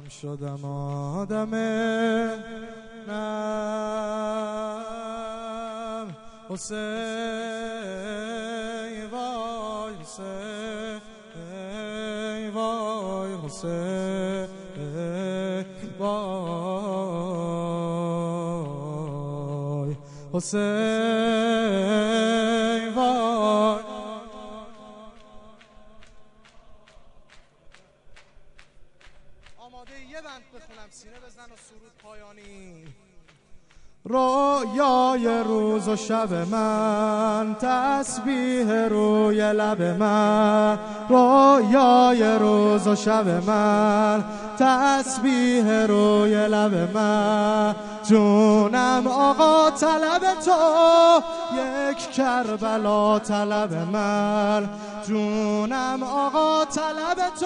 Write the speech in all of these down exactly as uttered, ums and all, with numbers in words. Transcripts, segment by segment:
شدم آدم نم حسین وای حسین وای حسین وای حسین وای. آماده یه بند بخونم سینه بزن و سرود پایانی. رویای روز و شب من، تسبیح روی لب من. رویای روز و شب من، تسبیح روی لب من. جونم آقا طلب تو، یک کربلا طلب من. جونم آقا طلب تو،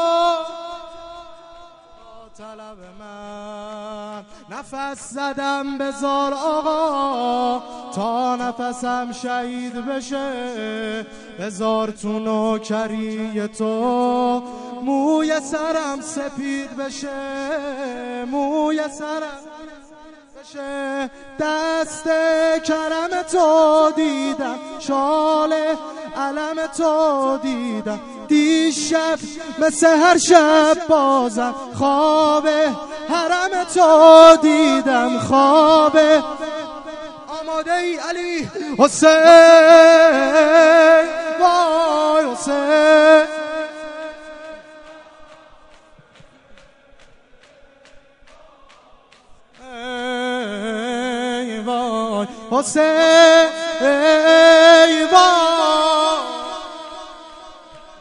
طلب من. نفس زدم بذار آقا تا نفسم شهید بشه. بذار تو نوکری تو موی سرم سپید بشه. موی سرم بشه. دست کرم تو دیدم، شال علم تو دیدم. دیشب مثل هر شب بازم خواب حرم تو دیدم. خواب آماده ای علی؟ حسین وای حسین وای حسین